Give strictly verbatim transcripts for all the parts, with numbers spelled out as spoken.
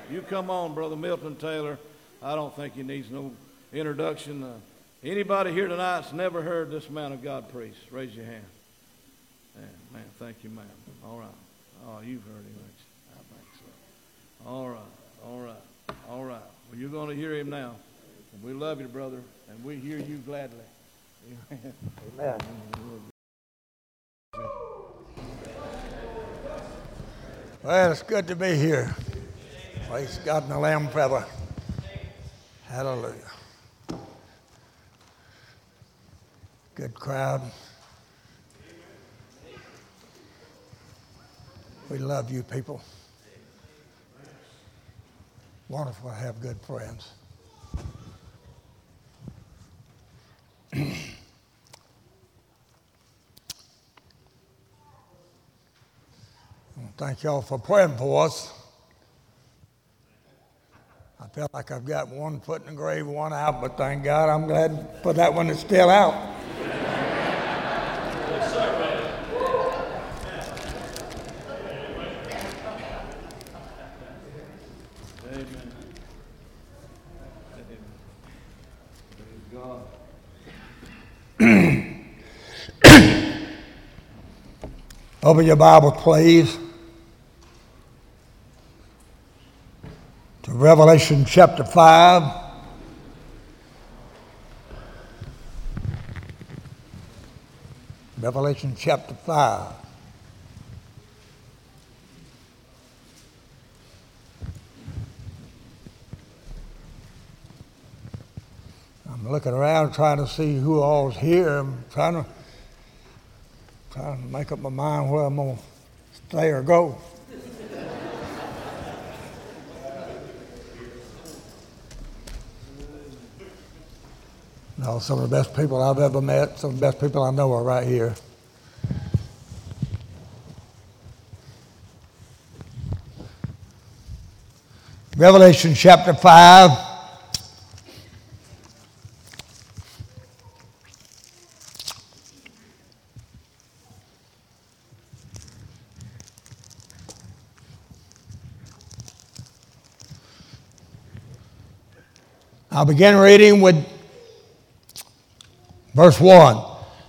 You come on, Brother Milton Taylor. I don't think he needs no introduction. Uh, anybody here tonight that's never heard this man of God preach? Raise your hand. Man, man, thank you, ma'am. All right. Oh, you've heard him, haven't you? I think so. All right, all right, all right. Well, you're going to hear him now. And we love you, brother, and we hear you gladly. Amen. Amen. Well, it's good to be here. Praise God and the Lamb forever. Hallelujah. Good crowd. We love you people. Wonderful to have good friends. Thank y'all for praying for us. I feel like I've got one foot in the grave, one out, but thank God I'm glad for that one that's still out. Amen. Praise God. Open your Bible, please, to Revelation chapter five. Revelation chapter five. I'm looking around trying to see who all's here. I'm trying to trying to make up my mind where I'm going to stay or go. No, some of the best people I've ever met, some of the best people I know are right here. Revelation chapter five. I'll begin reading with verse one.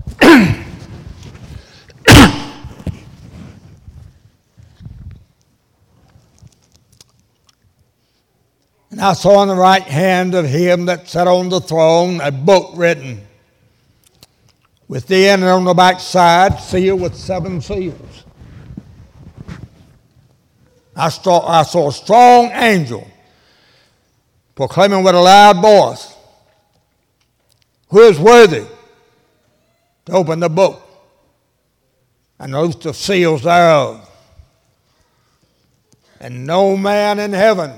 And I saw on the right hand of him that sat on the throne a book written, within and on the back side sealed with seven seals. I saw, I saw a strong angel proclaiming with a loud voice, who is worthy to open the book and loose the seals thereof? And no man in heaven,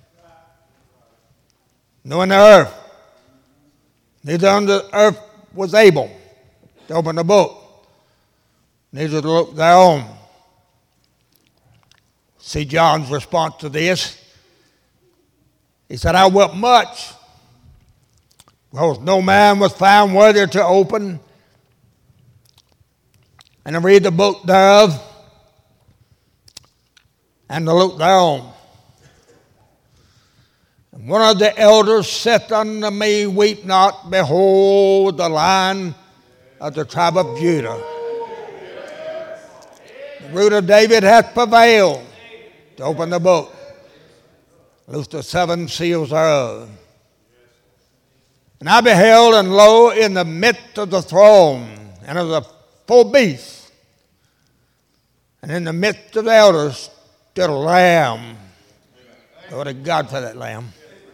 nor in the earth, neither on the earth was able to open the book, neither to look thereon. See John's response to this. He said, I wept much, because no man was found worthy to open and to read the book thereof and to look thereon. And one of the elders said unto me, weep not, behold, the Lion of the tribe of Judah, the root of David hath prevailed to open the book, loose the seven seals thereof. And I beheld, and lo, in the midst of the throne and of the four beasts, and in the midst of the elders stood a lamb. Glory to God for that lamb.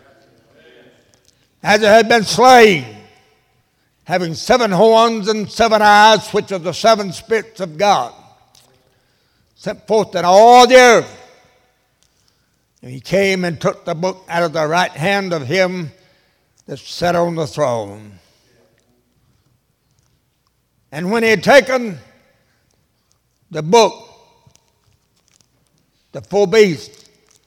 As it had been slain, having seven horns and seven eyes, which are the seven spirits of God, sent forth in all the earth. And he came and took the book out of the right hand of him that sat on the throne. And when he had taken the book, the four beasts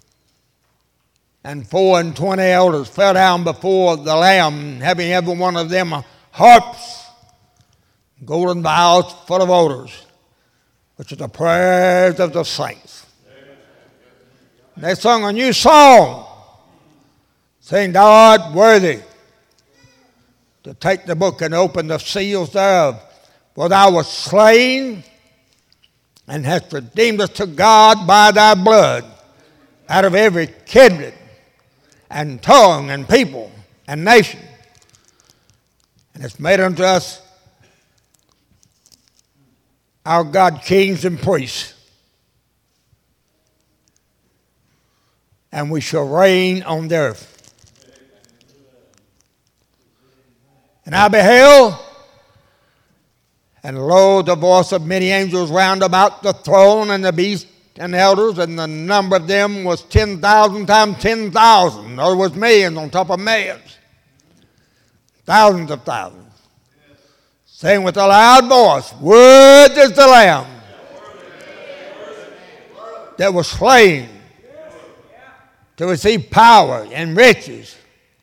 and four and twenty elders fell down before the Lamb, having every one of them harps, golden vials full of odors, which are the prayers of the saints. They sung a new song, saying, Thou art worthy to take the book and open the seals thereof. For thou wast slain and hast redeemed us to God by thy blood out of every kindred and tongue and people and nation, and hast made unto us our God kings and priests, and we shall reign on the earth. And I beheld, and lo, the voice of many angels round about the throne and the beast and the elders, and the number of them was ten thousand times ten thousand. In other words, millions on top of millions. Thousands of thousands. Saying with a loud voice, Worthy is the Lamb that was slain to receive power and riches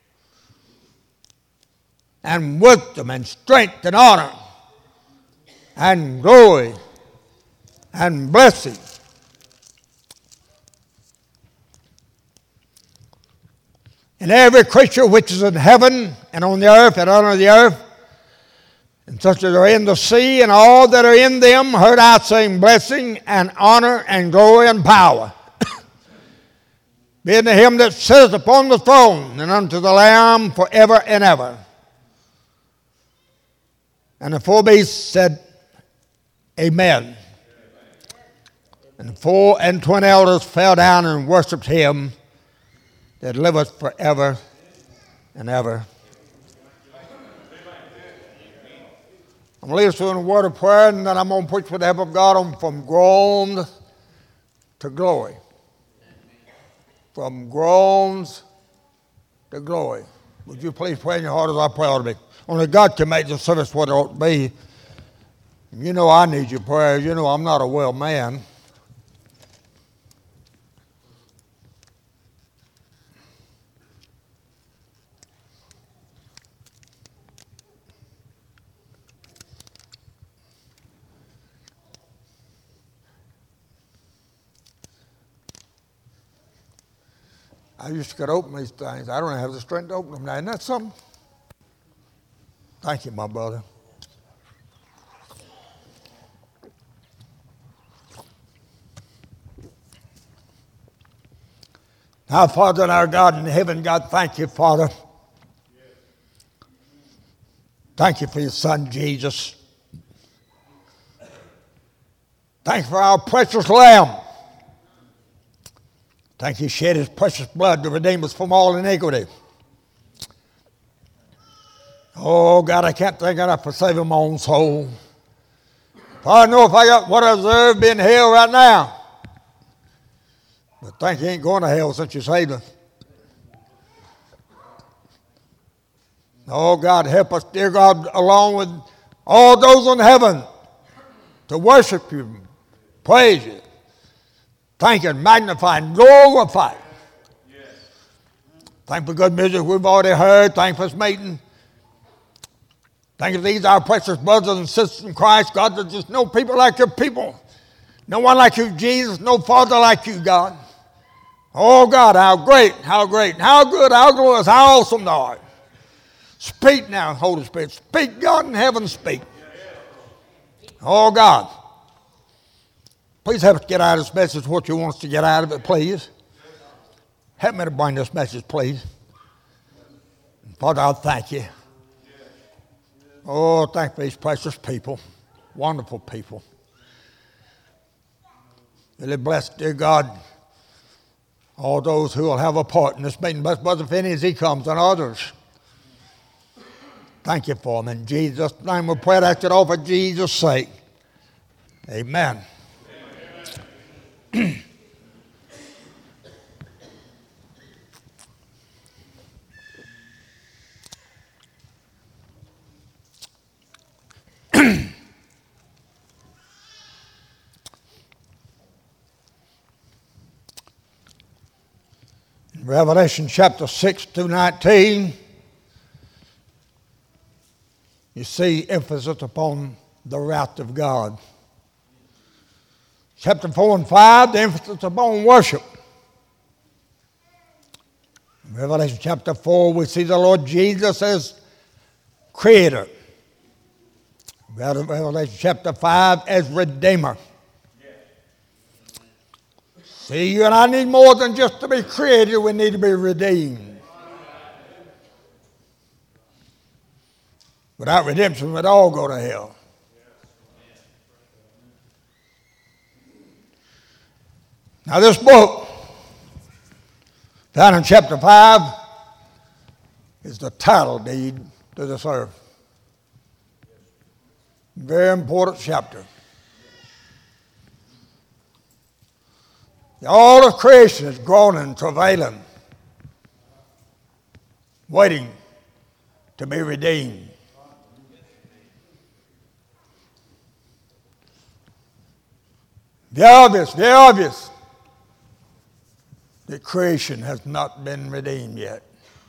and wisdom and strength and honor and glory and blessing. And every creature which is in heaven and on the earth and under the earth, and such as are in the sea, and all that are in them, heard I saying, Blessing and honor and glory and power be unto him that sitteth upon the throne, and unto the Lamb forever and ever. And the four beasts said, Amen. And the four and twenty elders fell down and worshipped him that liveth forever and ever. I'm going to lead us through in a word of prayer, and then I'm going to preach with the help of God on from groans to glory. From groans to glory. Would you please pray in your heart as I pray ought to be? Only God can make the service what it ought to be. You know I need your prayers. You know I'm not a well man. I used to could open these things. I don't have the strength to open them now. Isn't that something? Thank you, my brother. Our Father and our God in heaven, God, thank you, Father. Thank you for your Son, Jesus. Thank you for our precious Lamb. Thank you, shed his precious blood to redeem us from all iniquity. Oh, God, I can't thank enough for saving my own soul. I know if I got what I deserve, be in hell right now. But thank you, ain't going to hell since you saved us. Oh, God, help us, dear God, along with all those in heaven to worship you, praise you. Thank you, magnify and glorify. Yes. Thank you for good music we've already heard. Thank you for this meeting. Thank you for these our precious brothers and sisters in Christ. God, there's just no people like your people. No one like you, Jesus. No Father like you, God. Oh, God, how great, how great, how good, how glorious, how awesome thou art. Speak now, Holy Spirit. Speak, God in heaven, speak. Oh, God. Please help us get out of this message what you want us to get out of it, please. Help me to bring this message, please. Father, I thank you. Oh, thank you for these precious people, wonderful people. Really bless, dear God, all those who will have a part in this meeting. Bless Brother Finney as he comes and others. Thank you for them. In Jesus' name we pray that all for Jesus' sake. Amen. Revelation chapter six to nineteen, you see emphasis upon the wrath of God. Chapter four and five, the emphasis upon worship. Revelation chapter four, we see the Lord Jesus as Creator. Revelation chapter five as Redeemer. See, you and I need more than just to be created, we need to be redeemed. Without redemption, we'd all go to hell. Now this book, found in chapter five, is the title deed to this earth. Very important chapter. All of creation is groaning, travailing, waiting to be redeemed. Very obvious, very obvious that creation has not been redeemed yet.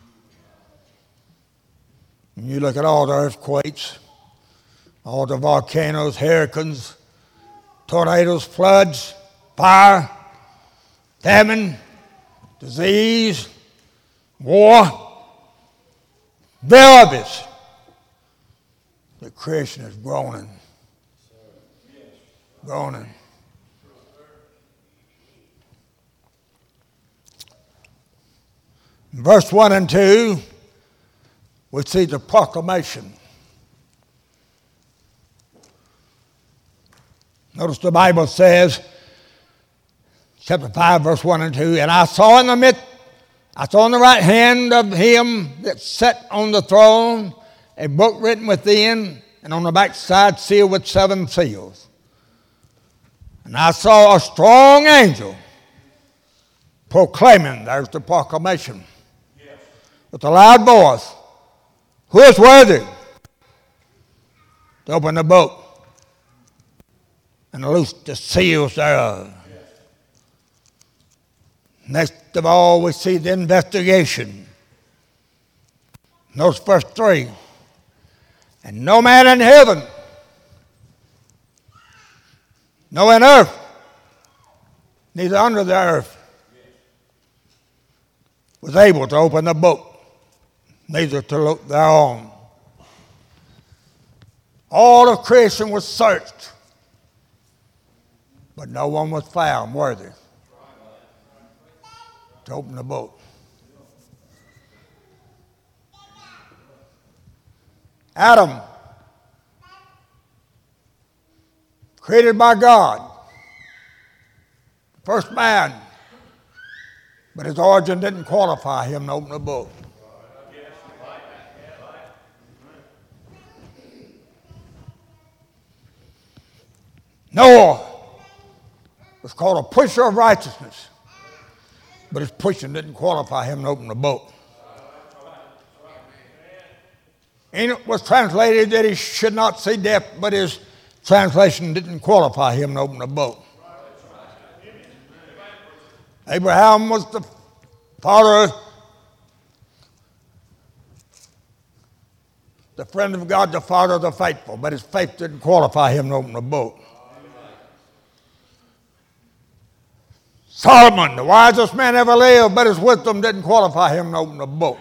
When you look at all the earthquakes, all the volcanoes, hurricanes, tornadoes, floods, fire, famine, disease, war, very obvious that creation is groaning, groaning. In verse one and two, we see the proclamation. Notice the Bible says, chapter five, verse one and two, and I saw in the midst, I saw on the right hand of him that sat on the throne a book written within, and on the back side sealed with seven seals. And I saw a strong angel proclaiming, there's the proclamation, yes, with a loud voice, who is worthy to open the book and loose the seals thereof? Next of all, we see the investigation. Notice verse three. And no man in heaven, no in earth, neither under the earth, was able to open the book, neither to look thereon. All of creation was searched, but no one was found worthy to open the book. Adam, created by God, first man, but his origin didn't qualify him to open the book. Noah was called a pusher of righteousness, but his pushing didn't qualify him to open the book. Enoch was translated that he should not see death, but his translation didn't qualify him to open the book. Abraham was the father, the friend of God, the father of the faithful, but his faith didn't qualify him to open the book. Solomon, the wisest man ever lived, but his wisdom didn't qualify him to open the book.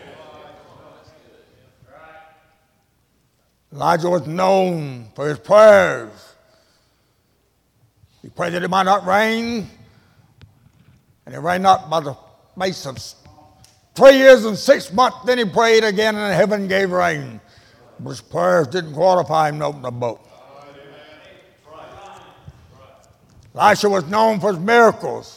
Elijah was known for his prayers. He prayed that it might not rain, and it rained not by the space of three years and six months. Then he prayed again, and heaven gave rain. But his prayers didn't qualify him to open the book. Elisha was known for his miracles.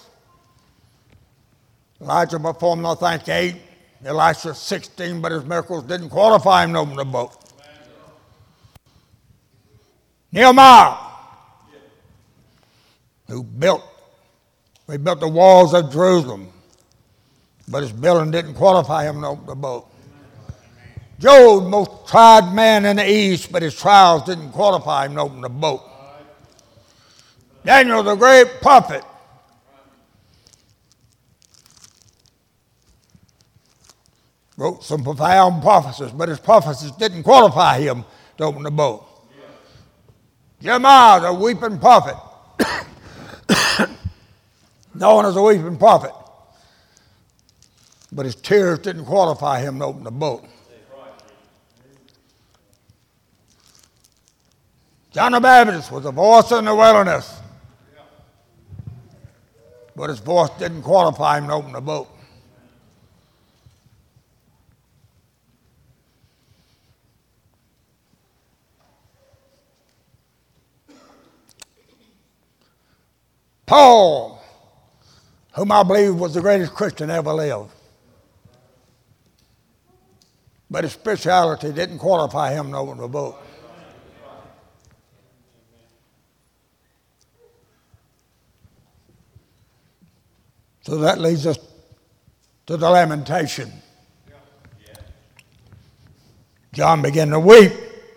Elijah performed, I think, eight. Elisha sixteen, but his miracles didn't qualify him to open the book. Nehemiah, who built, he built the walls of Jerusalem, but his building didn't qualify him to open the book. Job, most tried man in the East, but his trials didn't qualify him to open the book. Daniel, the great prophet, wrote some profound prophecies, but his prophecies didn't qualify him to open the book. Jeremiah, the weeping prophet, known as a weeping prophet, but his tears didn't qualify him to open the book. John the Baptist was a voice in the wilderness, but his voice didn't qualify him to open the book. Paul, whom I believe was the greatest Christian ever lived, but his spirituality didn't qualify him to open the book. So that leads us to the lamentation. John began to weep.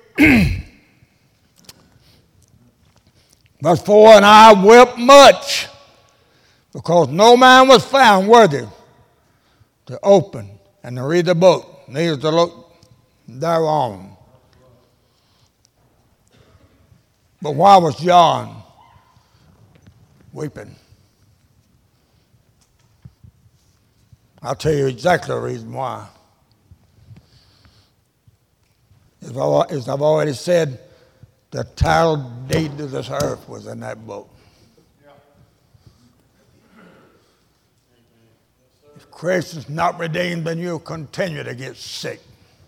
Verse four, and I wept much, because no man was found worthy to open and to read the book, neither to look thereon. But why was John weeping? I'll tell you exactly the reason why. As I've already said, the title deed to this earth was in that book. If Christ is not redeemed, then you'll continue to get sick.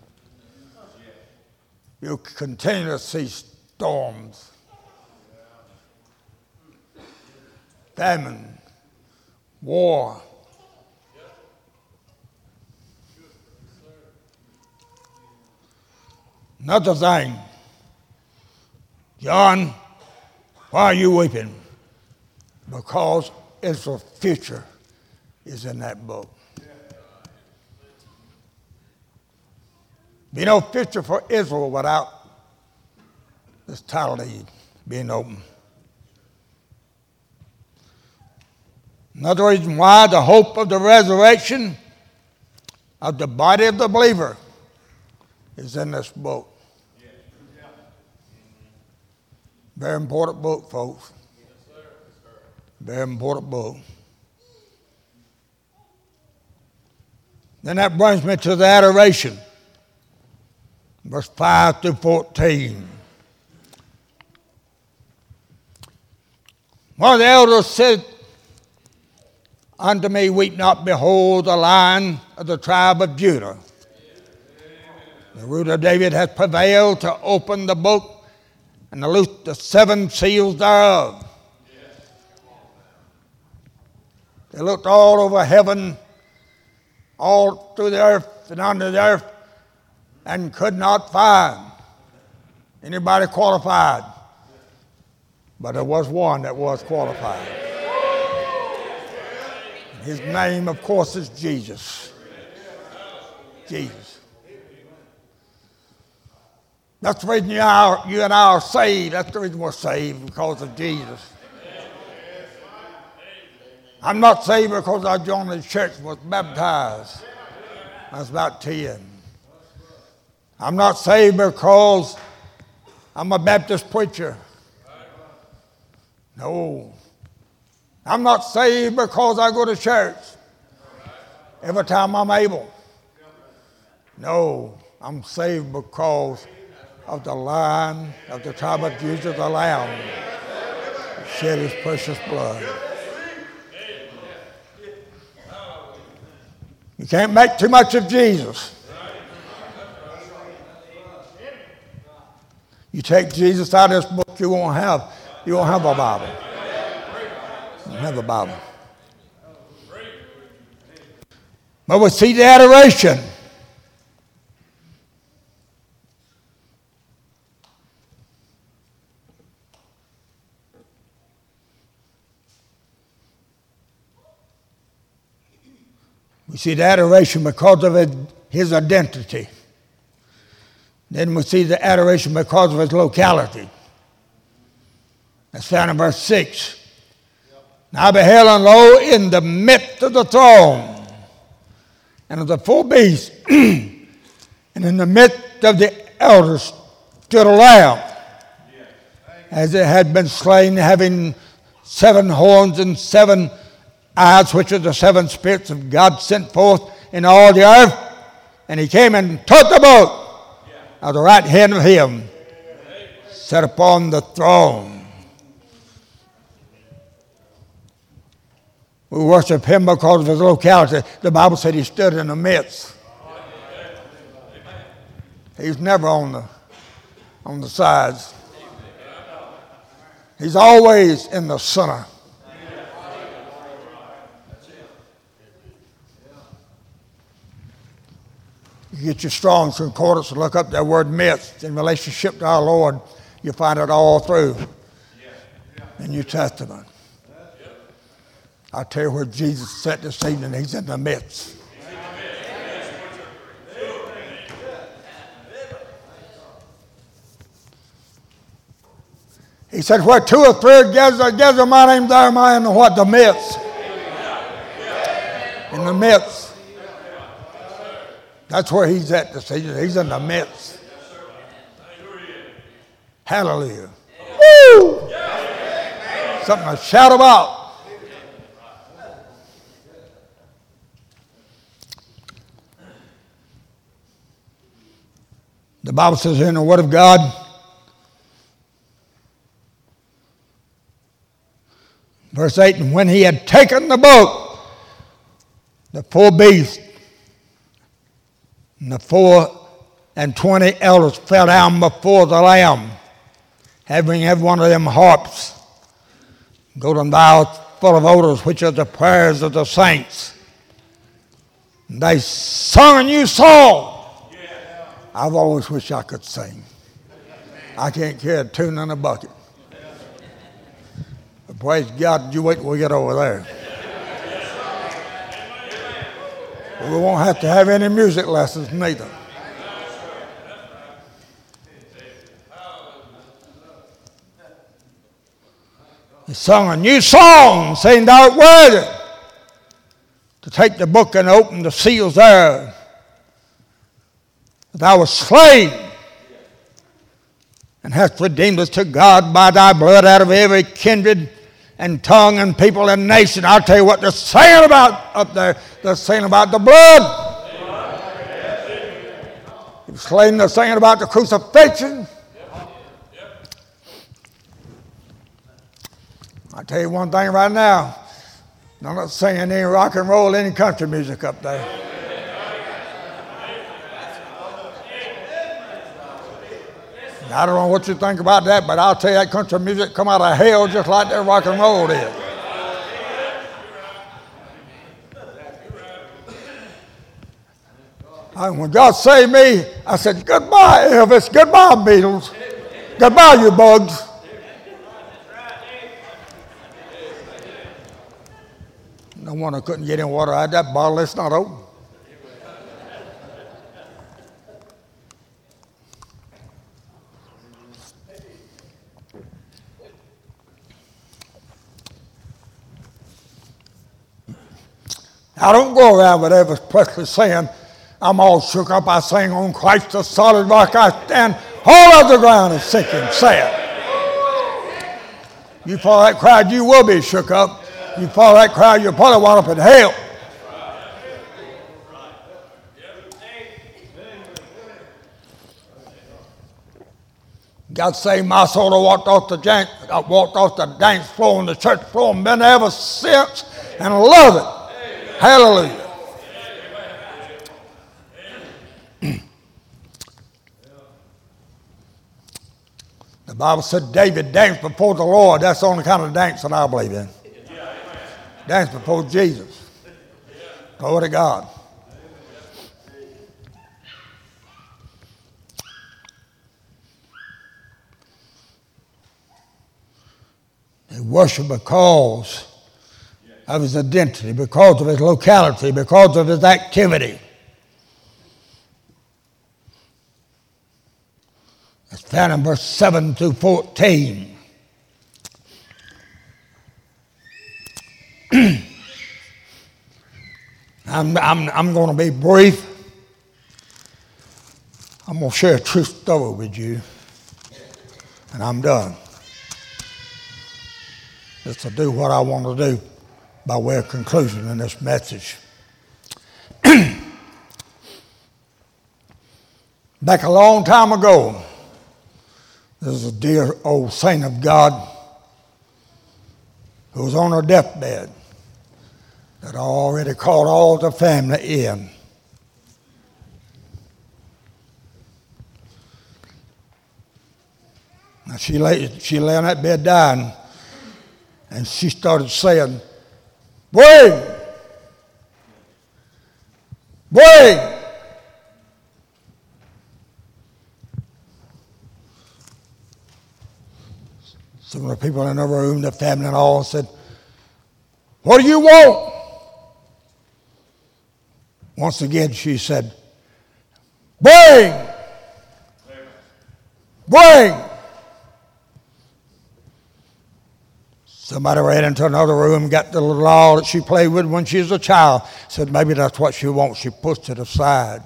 You'll continue to see storms, famine, war. Another thing, John, why are you weeping? Because Israel's future is in that book. Be no future for Israel without this title deed being open. Another reason why the hope of the resurrection of the body of the believer is in this book. Very important book, folks. Very important book. Then that brings me to the adoration. Verse five through fourteen. One of the elders said unto me, weep not, behold, the Lion of the tribe of Judah, the root of David, hath prevailed to open the book and to loose the seven seals thereof. They looked all over heaven, all through the earth and under the earth, and could not find anybody qualified. But there was one that was qualified. His name, of course, is Jesus. Jesus. That's the reason you, are, you and I are saved. That's the reason we're saved, because of Jesus. I'm not saved because I joined the church and was baptized. I was about ten. I'm not saved because I'm a Baptist preacher. No. I'm not saved because I go to church every time I'm able. No. I'm saved because of the Lion of the tribe of Judah, the Lamb, who shed his precious blood. You can't make too much of Jesus. You take Jesus out of this book, you won't have, you won't have a Bible. You won't have a Bible. But we see the adoration. We see the adoration because of his identity. Then we see the adoration because of his locality. That's found in verse six. Now I beheld, and lo, in the midst of the throne, and of the four beasts, and in the midst of the elders stood a lamb, as it had been slain, having seven horns and seven eyes, which are the seven spirits of God sent forth in all the earth, and he came and took the book at the right hand of him, sat upon the throne. We worship him because of his locality. The Bible said he stood in the midst. He's never on the on the sides. He's always in the center. You get your Strong's Concordance and look up that word midst in relationship to our Lord. You find it all through the New Testament. I tell you where Jesus sat this evening, he's in the midst. He said, where two or three gather, gather my name, there am I in the what? The midst. In the midst. That's where he's at this evening. He's in the midst. Hallelujah. Woo! Something to shout about. The Bible says in the Word of God, verse eight, and when he had taken the book, the four beasts and the four and twenty elders fell down before the Lamb, having every one of them harps, golden vials full of odors, which are the prayers of the saints. And they sung a new song. I've always wished I could sing. I can't carry a tune in a bucket. But praise God, you wait till we get over there. We won't have to have any music lessons neither. He sung a new song, saying, thou art worthy to take the book and open the seals there. Thou wast slain and hast redeemed us to God by thy blood out of every kindred and tongue and people and nation. I'll tell you what they're saying about up there. They're saying about the blood. He was slain. They're saying about the crucifixion. I'll tell you one thing right now. I'm not singing any rock and roll, any country music up there. I don't know what you think about that, but I'll tell you that country music come out of hell just like that rock and roll did. And when God saved me, I said, goodbye, Elvis. Goodbye, Beatles. Goodbye, you bugs. No wonder I couldn't get any water out of that bottle. It's not open. I don't go around with Elvis Presley saying, I'm all shook up. I sing on Christ the solid rock I stand. All of the ground is sinking sand. You follow that crowd, you will be shook up. You follow that crowd, you'll probably wind up in hell. God saved my soul. I walked off the dance, I walked off the dance floor and the church floor and been there ever since, and I love it. Hallelujah. The Bible said David danced before the Lord. That's the only kind of dance that I believe in. Dance before Jesus. Glory to God. They worship because of his identity, because of his locality, because of his activity. It's found in verse seven through fourteen. I'm, I'm, I'm going to be brief. I'm going to share a true story with you, and I'm done. Just to do what I want to do by way of conclusion in this message. Back a long time ago, there was a dear old saint of God who was on her deathbed that already called all the family in. Now she lay, she lay on that bed dying, and she started saying, "Wait! Wait!" Some of the people in the room, the family and all, said, "What do you want?" Once again she said, "Bring! Bring!" Somebody ran into another room, got the little doll that she played with when she was a child, said maybe that's what she wants. She pushed it aside.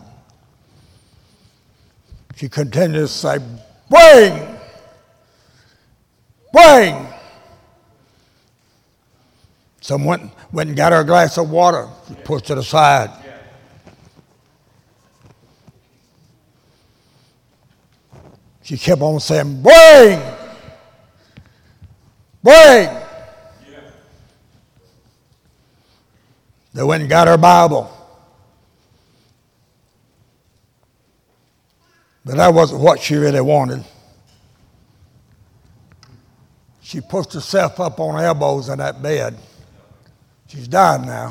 She continued to say, "Bring! Bring!" Someone went, went and got her a glass of water. She pushed it aside. She kept on saying, "Bring! Bring!" They went and got her Bible. But that wasn't what she really wanted. She pushed herself up on her elbows in that bed. She's dying now.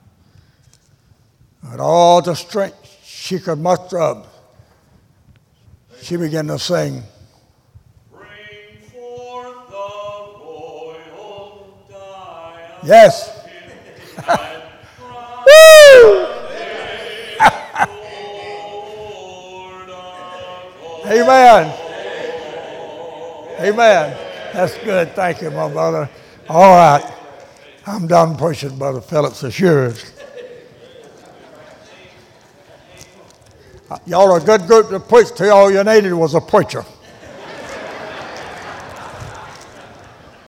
With all the strength she could muster up, she began to sing, "Bring forth the royal diadem." Yes. Amen. Amen. That's good. Thank you, my brother. All right. I'm done pushing, Brother Phillips. It's yours. Y'all are a good group to preach to. All you needed was a preacher.